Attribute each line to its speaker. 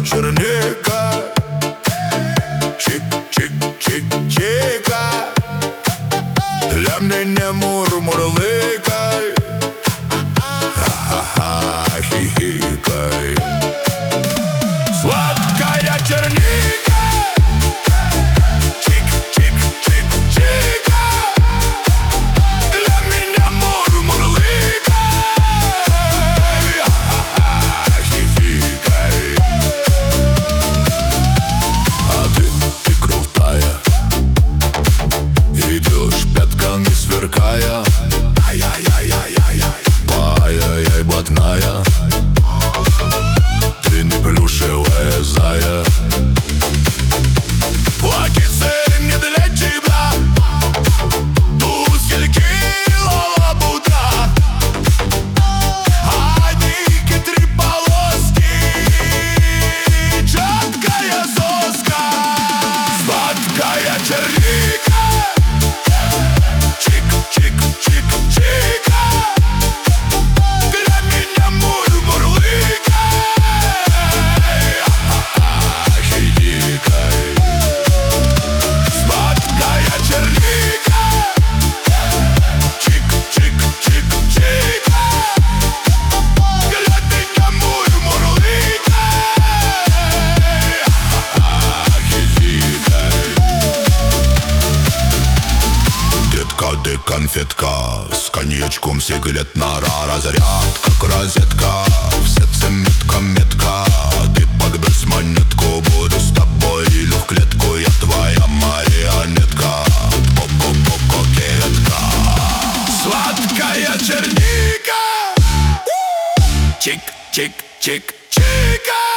Speaker 1: черника. Чик-чик-чик-чика, для меня мур-мурлыкай, ха-ха-ха, хихикай. Сладкая черника, чик-чик-чик-чика, для меня мур-мурлыкай, ха-ха-ха, хихикай. А ты крутая, идешь пятками сверкая, ай-яй-яй-яй-яй-яй, ай-яй-яй, блатная, ты не плюшевая зая. Плакицы не для тебя, туфельки лалабуда, одни три полоски, четкая соска. Сладкая черника, чик-чик-чик-чика, для меня мур-мурлыкай, ха-ха-ха, хихикай. Сладкая черника, чик-чик-чик-чика, для меня мур-мурлыкай, ха-ха-ха, хихикай. Детка, ты конфетка, с коньячком сигарет нора, разрядка, как розетка, в сердце метка-метка. Ты подбрось монетку, буду с тобой или в клетку, я твоя марионетка, кокетка. Сладкая черника, чик-чик-чик-чика,